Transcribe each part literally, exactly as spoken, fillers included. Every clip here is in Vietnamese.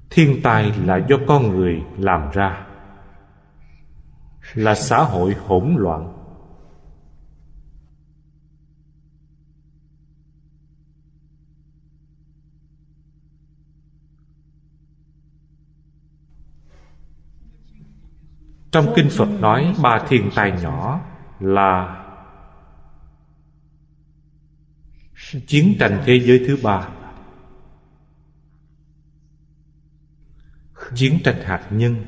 Thiên tai là do con người làm ra, là xã hội hỗn loạn. Trong kinh Phật nói ba thiên tai nhỏ là chiến tranh thế giới thứ ba, chiến tranh hạt nhân,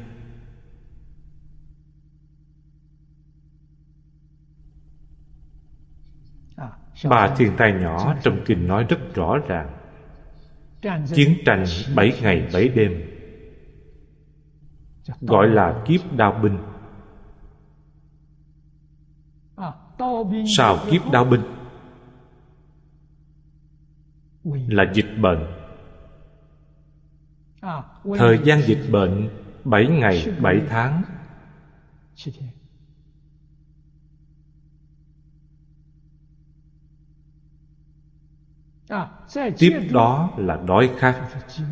ba thiên tai nhỏ trong kinh nói rất rõ ràng. Chiến tranh bảy ngày bảy đêm gọi là kiếp đao binh. Sao kiếp đao binh? Là dịch bệnh. Thời gian dịch bệnh bảy ngày bảy tháng. Tiếp đó là đói khát.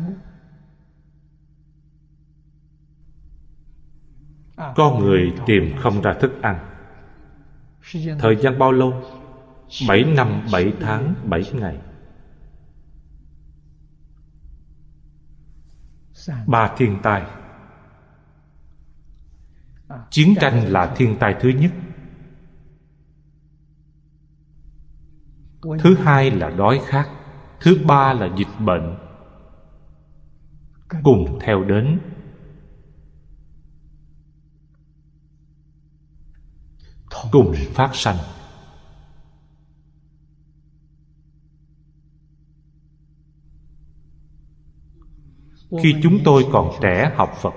Con người tìm không ra thức ăn. Thời gian bao lâu? Bảy năm bảy tháng bảy ngày. Ba thiên tai. Chiến tranh là thiên tai thứ nhất. Thứ hai là đói khát. Thứ ba là dịch bệnh. Cùng theo đến. Cùng phát sanh. Khi chúng tôi còn trẻ học Phật,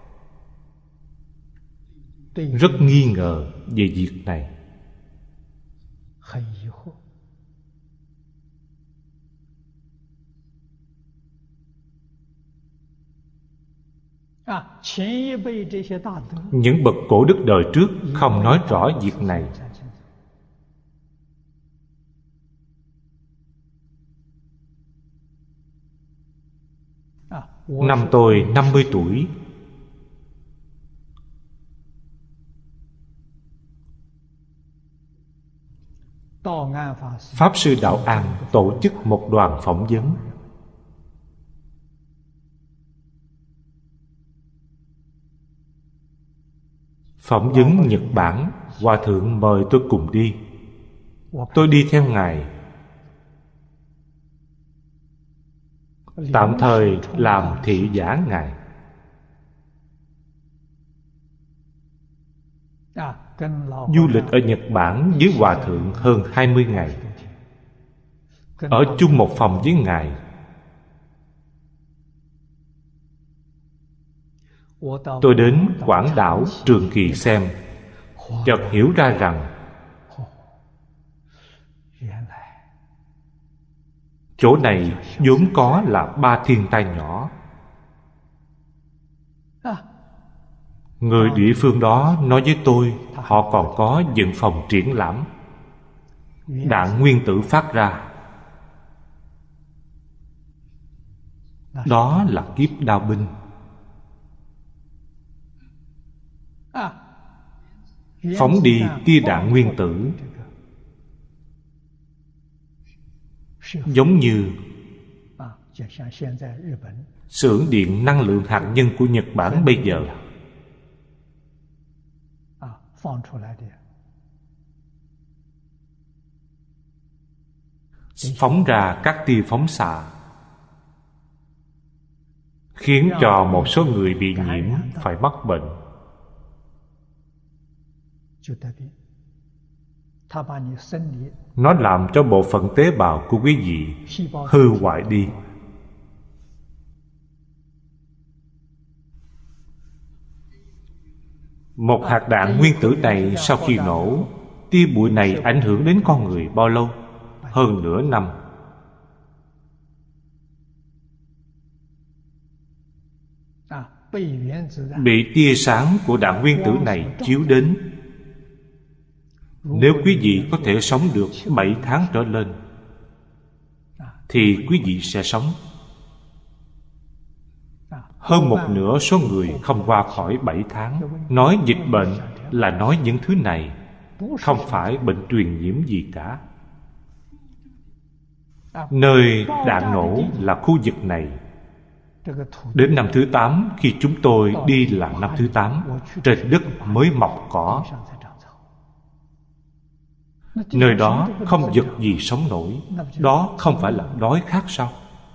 rất nghi ngờ về việc này. Những bậc cổ đức đời trước không nói rõ việc này. Năm tôi năm mươi tuổi, Pháp Sư Đạo An tổ chức một đoàn phỏng vấn. Phỏng vấn Nhật Bản, Hòa Thượng mời tôi cùng đi. Tôi đi theo Ngài, tạm thời làm thị giả Ngài. Du lịch ở Nhật Bản với Hòa Thượng hơn hai mươi ngày, ở chung một phòng với Ngài. Tôi đến Quảng đảo Trường Kỳ xem, chợt hiểu ra rằng chỗ này vốn có là ba thiên tai nhỏ. Người địa phương đó nói với tôi, họ còn có dựng phòng triển lãm đạn nguyên tử phát ra. Đó là kiếp đao binh. Phóng đi tia đạn nguyên tử, giống như xưởng điện năng lượng hạt nhân của Nhật Bản bây giờ. Phóng ra các tia phóng xạ, khiến cho một số người bị nhiễm phải mắc bệnh. Nó làm cho bộ phận tế bào của quý vị hư hoại đi. Một hạt đạn nguyên tử này sau khi nổ, tia bụi này ảnh hưởng đến con người bao lâu? Hơn nửa năm. Bị tia sáng của đạn nguyên tử này chiếu đến, nếu quý vị có thể sống được bảy tháng trở lên, thì quý vị sẽ sống. Hơn một nửa số người không qua khỏi bảy tháng. Nói dịch bệnh là nói những thứ này, không phải bệnh truyền nhiễm gì cả. Nơi đạn nổ là khu vực này. Đến năm thứ tám, khi chúng tôi đi là năm thứ tám, trên đất mới mọc cỏ. Nơi đó không vật gì sống nổi. Đó không phải là đói khát sao?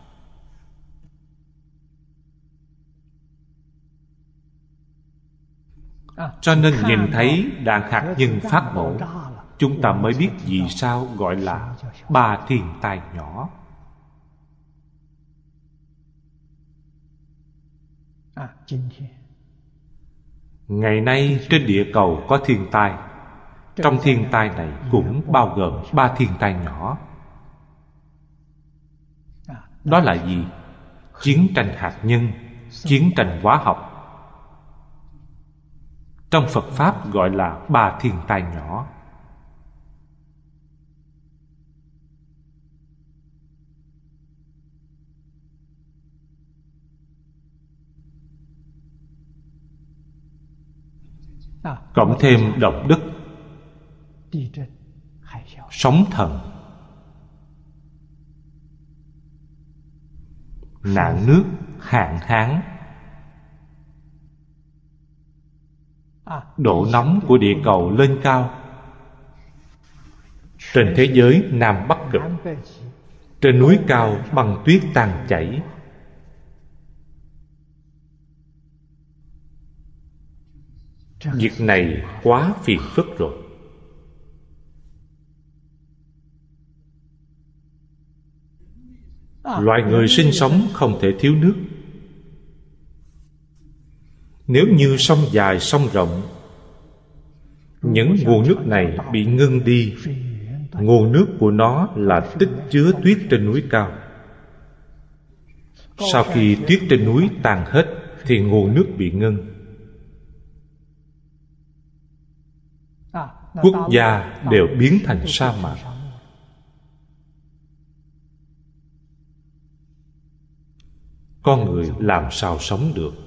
Cho nên nhìn thấy đạn hạt nhân phát nổ, chúng ta mới biết vì sao gọi là ba thiên tai nhỏ. Ngày nay trên địa cầu có thiên tai. Trong thiên tai này cũng bao gồm ba thiên tai nhỏ. Đó là gì? Chiến tranh hạt nhân, chiến tranh hóa học. Trong Phật Pháp gọi là ba thiên tai nhỏ. Cộng thêm động đất, sóng thần, nạn nước, hạn hán, độ nóng của địa cầu lên cao. Trên thế giới Nam Bắc Cực, trên núi cao băng tuyết tan chảy. Việc này quá phiền phức rồi. Loài người sinh sống không thể thiếu nước. Nếu như sông dài sông rộng, những nguồn nước này bị ngưng đi. Nguồn nước của nó là tích chứa tuyết trên núi cao. Sau khi tuyết trên núi tan hết thì nguồn nước bị ngưng. Quốc gia đều biến thành sa mạc. Con người làm sao sống được?